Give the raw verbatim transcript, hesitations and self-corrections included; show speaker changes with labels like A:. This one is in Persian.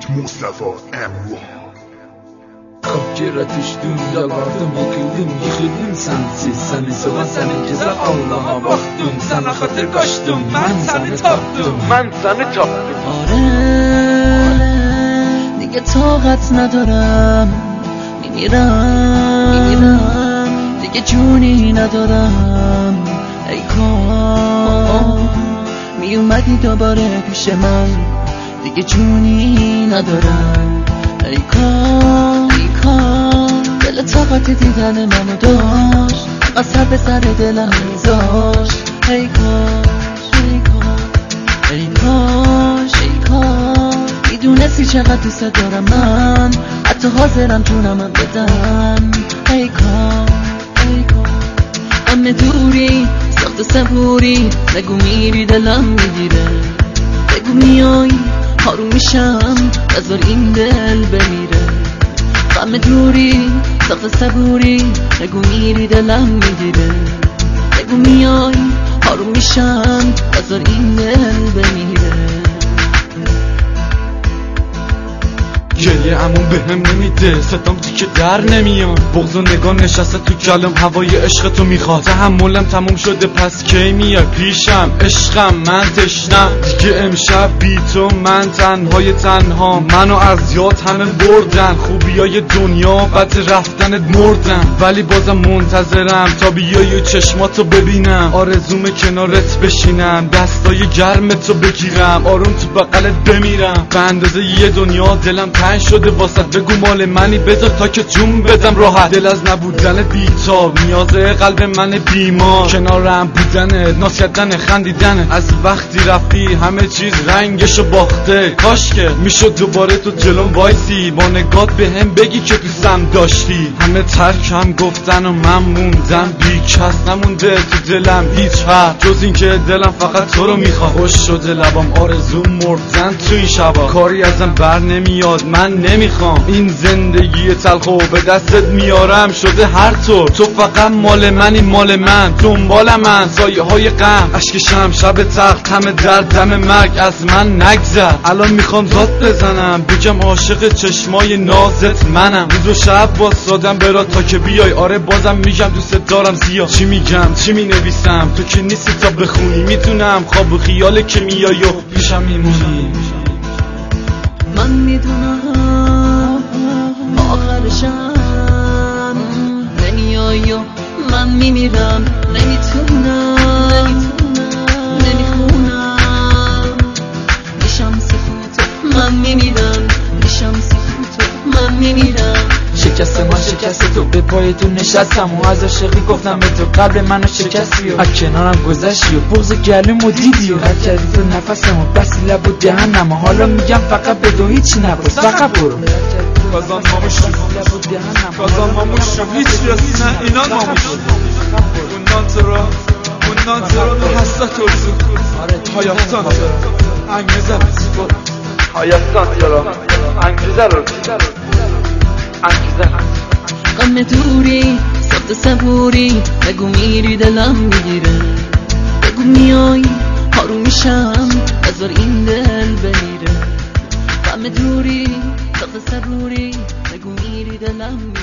A: Mustafa Emrah.
B: Kapkira düşdüm, yalvardım, yıkıldım, yıxıldım sensiz. Səni sevən, sənin gözəl Allah'a baxdım. Sənə xatir qaçdım, mən səni tapdım. Mən səni tapdım.
C: آره دیگه طاقت ندارم، میمیرم میمیرم دیگه جونی ندارم. ای کاش میومدی دوباره پیش من، دیگه جونی ندارم. ای کاش ای کاش دل طاقت دیدن منو داشت، اثر به سر دلم میذاشت. ای کاش ای کاش ای کاش ای کاش میدونستی چقدر دوست دارم من، حتی حاضرم جونمم بدم. ای کاش ای کاش همه دوری سخت صبوری، نگو میری دلم میگیره، بگو میای آروم میشم، نذار این دل بمیره. غم دوری سخت صبوری، نگو میری دلم میگیره، بگو میای آروم میشم، نذار این دل بمیره.
B: گریه امون به هم نمیده، صدام دیگه در نمیاد، بغض و نگاه نشسته تو کلم، هوای عشق تو میخواد، تحملم تموم شده پس کی میای پیشم. عشقم من تشنم دیگه امشب بی تو، من تنهای تنها، منو از یاد همه بردن، خوبیای دنیا بعد رفتنت مردن، ولی بازم منتظرم تا بیای و چشماتو ببینم. آرزوم کنارت بشینم، دستای گرمتو بگیرم، آروم تو بغلت بمیرم. به اندازه یه دنیا دلم تنگ شده واسط، بگو مال منی، بذار تا که جون بدم راحت. دل از نبودن بیتاب، نیازه قلب من بیمار، کنارم بودنت، ناز خندیدنت. از وقتی رفتی همه چیز رنگشو باخته، کاش که میشد دوباره تو جلوم وایسی، با نگات به هم بگی که دوستم داشتی. همه ترکم گفتن و من موندم، بی کس نمونده تو دلم هیچ حرف، جز این که دلم فقط تو رو میخواد. خوش شده لبام، آرزو مردن تو این شبا، کاری ازم بر نمیاد، من نمیخوام این زندگی تلخو به دستت میارم. شده هر طور تو فقط مال منی، مال من، دنبال من، سایه های غم، اشک شم، شب تخت، همه در دم مرگ از من نگذر. الان میخوام زاد بزنم، بگم عاشق چشمای نازت منم، روز و شب واسادم برا تا که بیای. آره بازم میگم دوست دارم زیاد، چی میگم چی مینویسم، تو که نیستی تا بخونی، میتونم خواب و خیاله که میای و پیشم میمونی.
C: من میدونم آخرشم نمیای و من میمیرم، نمیتونم نمیخونم، میشم سکوت من میمیرم، میشم سکوت من میمیرم.
D: شکست من شکست تو، به پای تو نشستم و از عاشقی گفتم به تو، قبل منو شکستی و از کنارم گذشتی و بغض گلومو دیدی و رد کردی تو نفسمو، بسی لب و دهنم، و حالا میگم فقط به تو هیچی نپرس، فقط برو.
B: بازم خاموش شد، بازم خاموش شد، هیچ رسی نه اینا خاموش شد. اونان تو را اونان تو را به حسرت ارزو، هایستان انگیزه رو هایستان یارا انگیزه رو انگیزه.
C: غم دوری سخت صبوری، بگو میری دلم میگیره، بگو میای آروم میشم، نذار این دل بمیره. غم دوری سخت صبوری، بگو میری دلم میگیره.